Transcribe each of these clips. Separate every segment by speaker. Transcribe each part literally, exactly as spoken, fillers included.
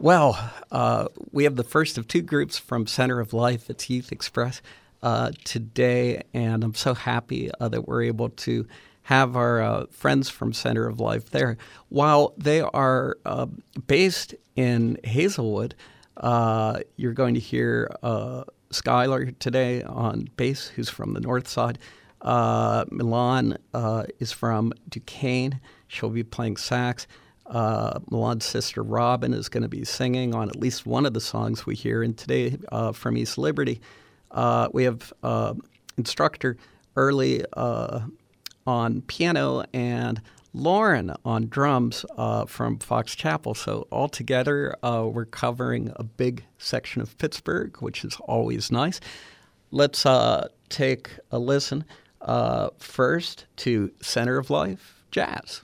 Speaker 1: Well, uh, we have the first of two groups from Center of Life. It's Youth Express uh, today, and I'm so happy uh, that we're able to have our uh, friends from Center of Life there. While they are uh, based in Hazelwood, uh, you're going to hear uh, Skylar today on bass, who's from the north side. Uh, Milan uh, is from Duquesne. She'll be playing sax. Uh, Milan's sister Robin is going to be singing on at least one of the songs we hear. And today uh, from East Liberty, uh, we have uh, instructor Early uh, on piano and Lauren on drums uh, from Fox Chapel. So all together, uh, we're covering a big section of Pittsburgh, which is always nice. Let's uh, take a listen uh, first to Center of Life Jazz.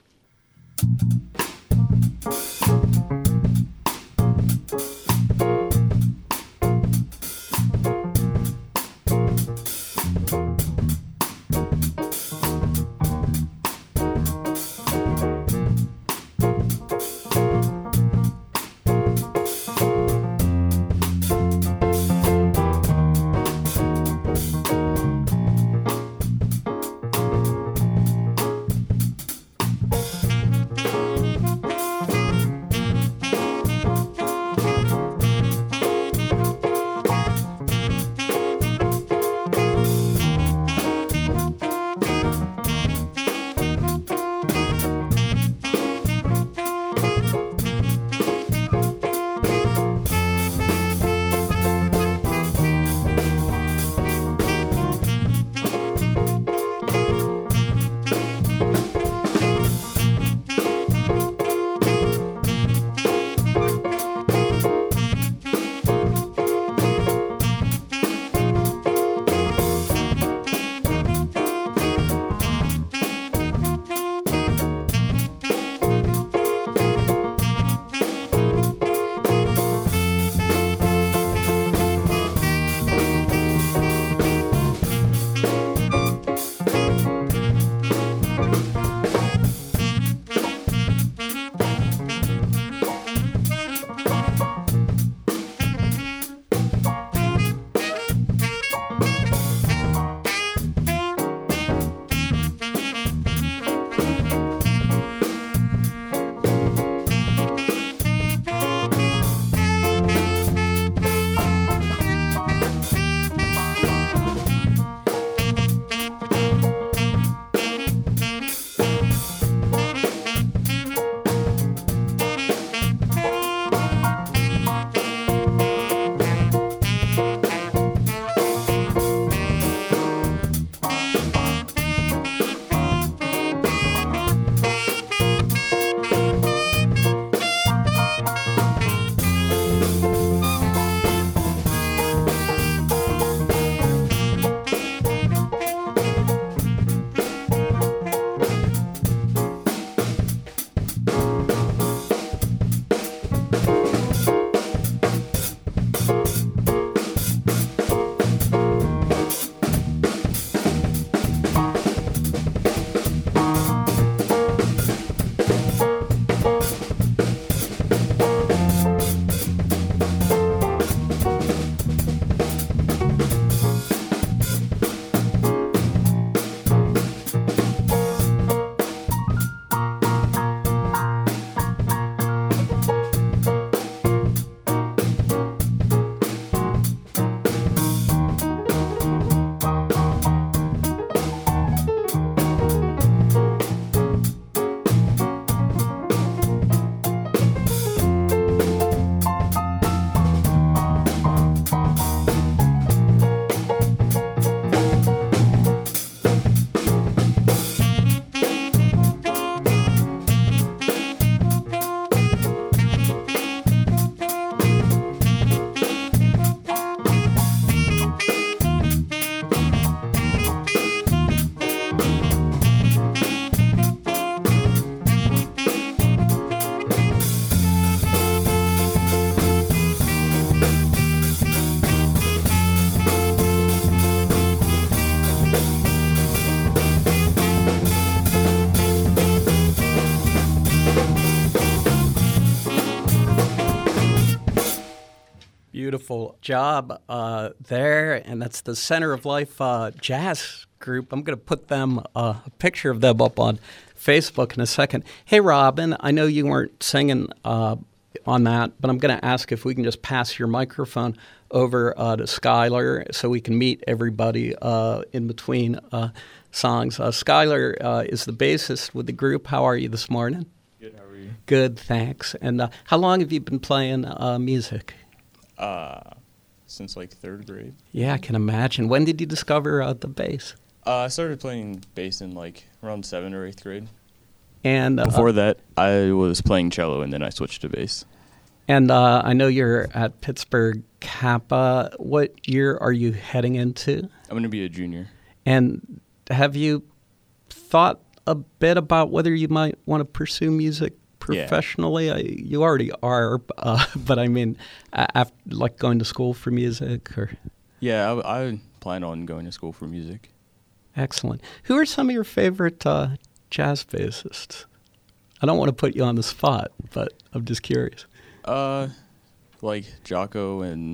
Speaker 1: Beautiful job uh, there, and that's the Center of Life uh, Jazz Group. I'm going to put them uh, a picture of them up on Facebook in a second. Hey, Robin, I know you weren't singing uh, on that, but I'm going to ask if we can just pass your microphone over uh, to Skylar so we can meet everybody uh, in between uh, songs. Uh, Skylar uh, is the bassist with the group. How are you this morning?
Speaker 2: Good, how are you?
Speaker 1: Good, thanks. And uh, how long have you been playing uh, music?
Speaker 2: Uh, since like third grade.
Speaker 1: Yeah, I can imagine. When did you discover uh, the bass?
Speaker 2: Uh, I started playing bass in like around seventh or eighth grade.
Speaker 1: And uh,
Speaker 2: Before that, I was playing cello, and then I switched to bass.
Speaker 1: And uh, I know you're at Pittsburgh Kappa. What year are you heading into?
Speaker 2: I'm going to be a junior.
Speaker 1: And have you thought a bit about whether you might want to pursue music professionally?
Speaker 2: Yeah.
Speaker 1: I, you already are, uh, but I mean, after, like going to school for music? Or
Speaker 2: Yeah, I, I plan on going to school for music.
Speaker 1: Excellent. Who are some of your favorite uh, jazz bassists? I don't want to put you on the spot, but I'm just curious.
Speaker 2: Uh, like Jocko and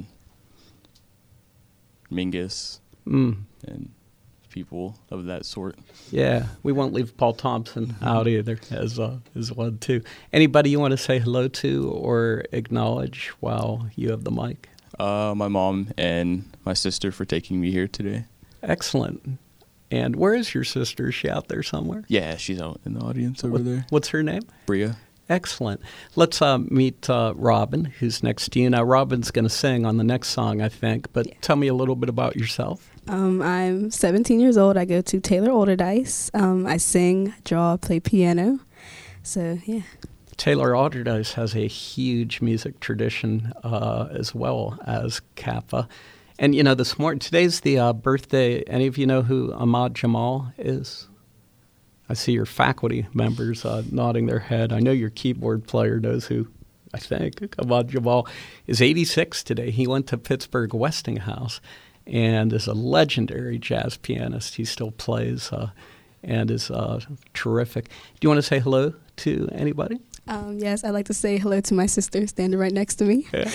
Speaker 2: Mingus
Speaker 1: Mm.
Speaker 2: and people of that sort.
Speaker 1: Yeah, we won't leave Paul Thompson out either as uh, as one too. Anybody you want to say hello to or acknowledge while you have the mic?
Speaker 2: Uh, my mom and my sister for taking me here today.
Speaker 1: Excellent. And where is your sister? Is she out there somewhere?
Speaker 2: Yeah, she's out in the audience over
Speaker 1: what,
Speaker 2: there.
Speaker 1: What's her name?
Speaker 2: Bria.
Speaker 1: Excellent. Let's uh, meet uh, Robin, who's next to you. Now, Robin's going to sing on the next song, I think, but yeah. Tell me a little bit about yourself.
Speaker 3: Um, I'm seventeen years old. I go to Taylor Alderdice. Um, I sing, draw, play piano. So, yeah. Taylor Alderdice has a huge music tradition uh, as well as Kappa. And, you know, this morning, today's the uh, birthday. Any of you know who Ahmad Jamal is? I see your faculty members uh, nodding their head. I know your keyboard player knows who, I think. Ahmad Jamal is eighty-six today. He went to Pittsburgh Westinghouse and is a legendary jazz pianist. He still plays uh, and is uh, terrific. Do you want to say hello to anybody? Um, yes, I'd like to say hello to my sister standing right next to me. Yeah.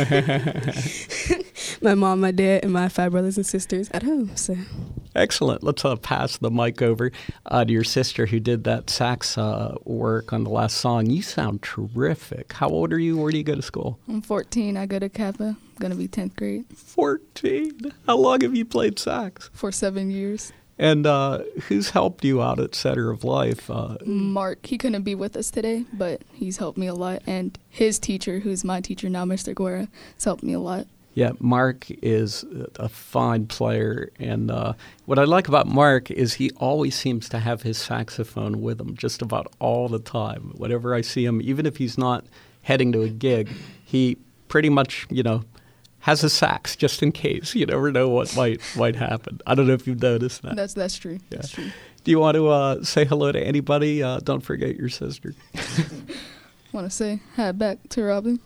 Speaker 3: My mom, my dad, and my five brothers and sisters at home. So,
Speaker 1: excellent. Let's uh, pass the mic over uh, to your sister who did that sax uh, work on the last song. You sound terrific. How old are you? Where do you go to school?
Speaker 4: I'm fourteen. I go to Kappa. I'm going to be tenth grade.
Speaker 1: fourteen? How long have you played sax?
Speaker 4: For seven years.
Speaker 1: And uh, who's helped you out at Center of Life? Uh,
Speaker 4: Mark. He couldn't be with us today, but he's helped me a lot. And his teacher, who's my teacher now, Mister Guerra, has helped me a lot.
Speaker 1: Yeah, Mark is a fine player. And uh, what I like about Mark is he always seems to have his saxophone with him just about all the time. Whenever I see him, even if he's not heading to a gig, he pretty much, you know, has a sax just in case. You never know what might might happen. I don't know if you've noticed that.
Speaker 4: That's that's true.
Speaker 1: Yeah.
Speaker 4: That's true.
Speaker 1: Do you want to uh, say hello to anybody? Uh, don't forget your sister.
Speaker 4: Want to say hi back to Robin.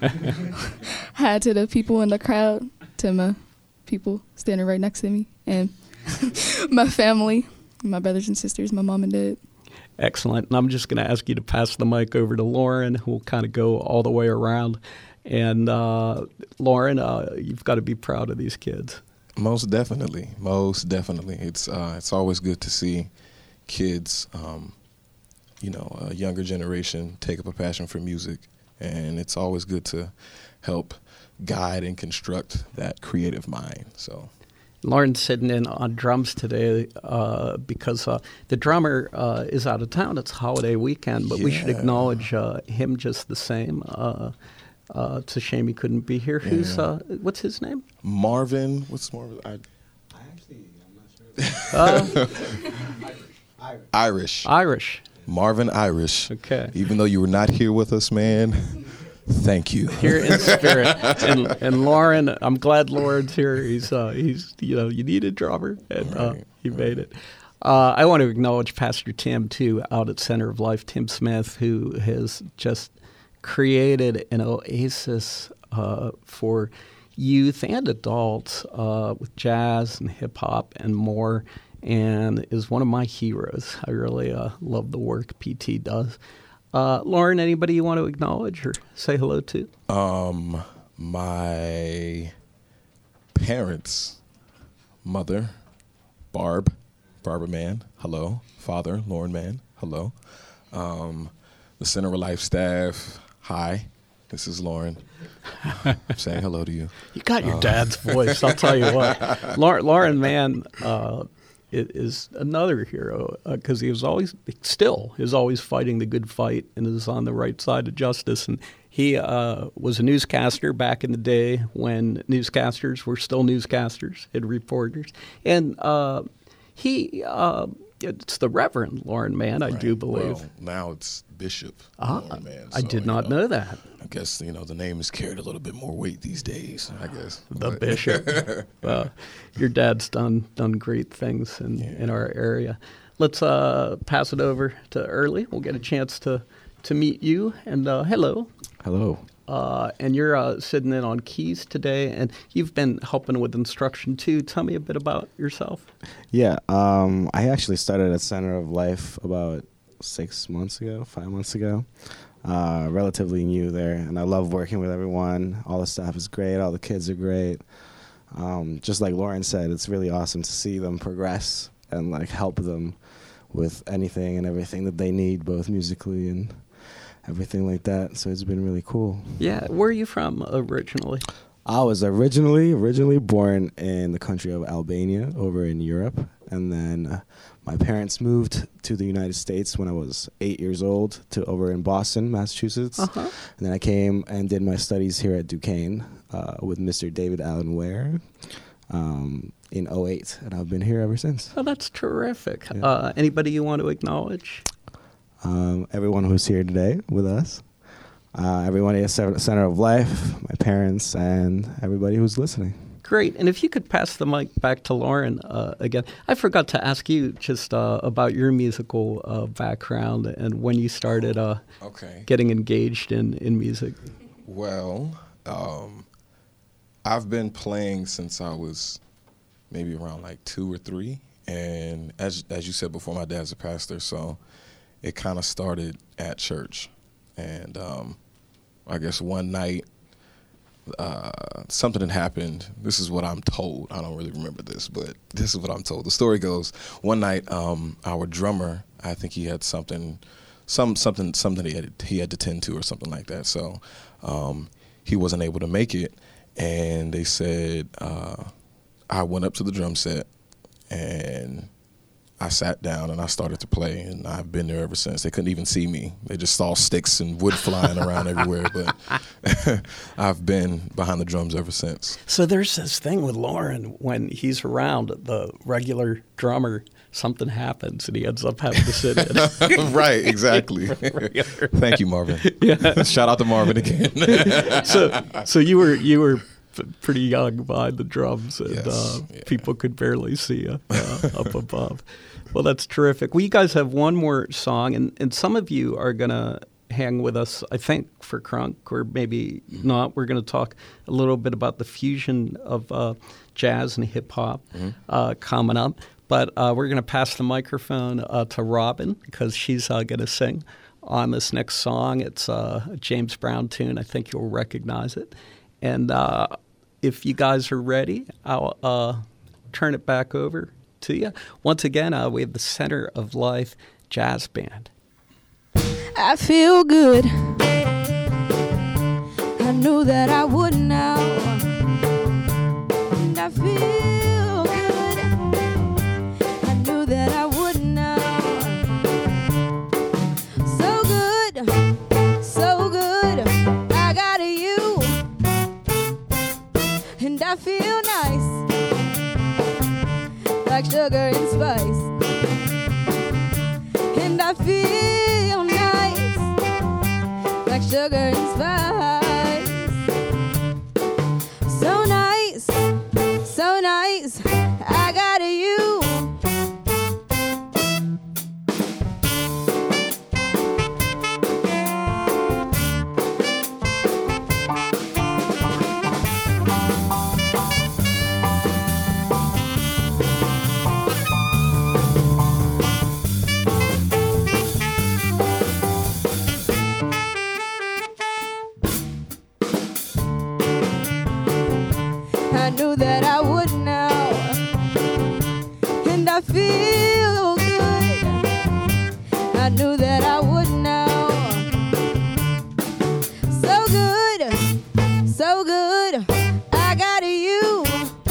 Speaker 4: Hi to the people in the crowd, to my people standing right next to me, and my family, my brothers and sisters, my mom and dad.
Speaker 1: Excellent. And I'm just going to ask you to pass the mic over to Lauren, who will kind of go all the way around. And uh, Lauren, uh, you've got to be proud of these kids.
Speaker 5: Most definitely, most definitely. It's uh, it's always good to see kids, um, you know, a younger generation take up a passion for music, and it's always good to help guide and construct that creative mind. So,
Speaker 1: Lauren's sitting in on drums today uh, because uh, the drummer uh, is out of town. It's holiday weekend, but yeah. we should acknowledge uh, him just the same. Uh, Uh, it's a shame he couldn't be here. Yeah, Who's, yeah. Uh, what's his name?
Speaker 5: Marvin. What's Marvin? I,
Speaker 6: I actually, I'm not sure.
Speaker 5: Uh, Irish.
Speaker 1: Irish.
Speaker 5: Marvin Irish.
Speaker 1: Okay.
Speaker 5: Even though you were not here with us, man, thank you.
Speaker 1: Here in spirit. and, and Lauren, I'm glad Lauren's here. He's, uh, he's, you know, you need a drummer, and uh, right. he right. made it. Uh, I want to acknowledge Pastor Tim, too, out at Center of Life, Tim Smith, who has just created an oasis uh, for youth and adults uh, with jazz and hip-hop and more, and is one of my heroes. I really uh, love the work P T does. Uh, Lauren, anybody you want to acknowledge or say hello to?
Speaker 5: Um, my parents' mother, Barb, Barbara Mann, hello. Father, Lauren Mann, hello. Um, the Center of Life staff, hi. This is Lauren. I'm saying hello to you.
Speaker 1: You got your uh, dad's voice, I'll tell you what. Lauren, Lauren Mann uh, is another hero because uh, he was always, still, is always fighting the good fight and is on the right side of justice. And he uh, was a newscaster back in the day when newscasters were still newscasters and reporters. And uh, he, uh, it's the Reverend Lauren Mann, I right. do believe.
Speaker 5: Well, now it's Bishop
Speaker 1: ah,
Speaker 5: Lauren Mann.
Speaker 1: So, I did not
Speaker 5: know,
Speaker 1: know that.
Speaker 5: I guess, you know, the name is carried a little bit more weight these days, I guess.
Speaker 1: The
Speaker 5: but.
Speaker 1: Bishop. Well, your dad's done done great things in, yeah. in our area. Let's uh, pass it over to Early. We'll get a chance to, to meet you. And uh, hello.
Speaker 7: Hello.
Speaker 1: Uh, and you're uh, sitting in on keys today, and you've been helping with instruction too. Tell me a bit about yourself.
Speaker 7: Yeah, um, I actually started at Center of Life about six months ago, five months ago. Uh, relatively new there, and I love working with everyone. All the staff is great. All the kids are great. Um, just like Lauren said, it's really awesome to see them progress and like help them with anything and everything that they need, both musically and everything like that. So it's been really cool.
Speaker 1: Yeah. Where are you from originally?
Speaker 7: I was originally originally born in the country of Albania over in Europe. And then uh, my parents moved to the United States when I was eight years old to over in Boston, Massachusetts. Uh-huh. And then I came and did my studies here at Duquesne uh, with Mister David Allen Ware um, in oh eight. And I've been here ever since.
Speaker 1: Oh, that's terrific.
Speaker 7: Yeah.
Speaker 1: Uh, anybody you want to acknowledge?
Speaker 7: Um, everyone who's here today with us, uh, everyone at the Center of Life, my parents, and everybody who's listening.
Speaker 1: Great. And if you could pass the mic back to Lauren uh, again. I forgot to ask you just uh, about your musical uh, background and when you started uh,
Speaker 5: okay.
Speaker 1: getting engaged in, in music.
Speaker 5: Well, um, I've been playing since I was maybe around like two or three. And as as you said before, my dad's a pastor, so it kind of started at church. And um, I guess one night, uh, something had happened. This is what I'm told. I don't really remember this, but this is what I'm told. The story goes, one night, um, our drummer, I think he had something, some something, something he had, he had to tend to or something like that. So um, he wasn't able to make it. And they said, uh, I went up to the drum set and I sat down and I started to play, and I've been there ever since. They couldn't even see me. They just saw sticks and wood flying around everywhere, but I've been behind the drums ever since.
Speaker 1: So there's this thing with Lauren, when he's around the regular drummer, something happens and he ends up having to sit in.
Speaker 5: Right, exactly. Thank you, Marvin. Yeah. Shout out to Marvin again.
Speaker 1: so so you were you were pretty young behind the drums, and
Speaker 5: yes,
Speaker 1: uh,
Speaker 5: yeah.
Speaker 1: people could barely see you uh, up above. Well, that's terrific. Well, you guys have one more song, and, and some of you are going to hang with us, I think, for Crunk, or maybe not. We're going to talk a little bit about the fusion of uh, jazz and hip-hop mm-hmm. uh, coming up. But uh, we're going to pass the microphone uh, to Robin, because she's uh, going to sing on this next song. It's uh, a James Brown tune. I think you'll recognize it. And uh, if you guys are ready, I'll uh, turn it back over to you. Once again, uh, we have the Center of Life Jazz Band.
Speaker 8: I feel good. I knew that I would now. And I feel good. I knew that I would now. So good, so good. I got you. And I feel nice, like sugar and spice. And I feel nice, like sugar and spice. So nice, so nice, I got you. I knew that I would now. And I feel good. I knew that I would now. So good, so good. I got you.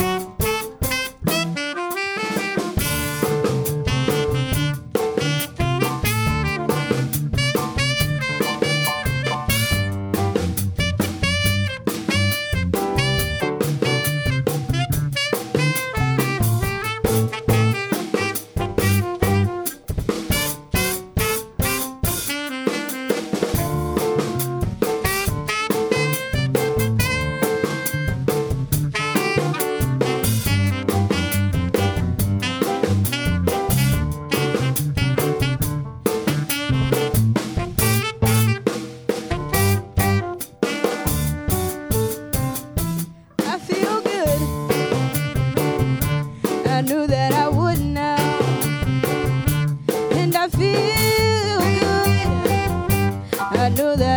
Speaker 8: I knew that I would now, and I feel good. I knew that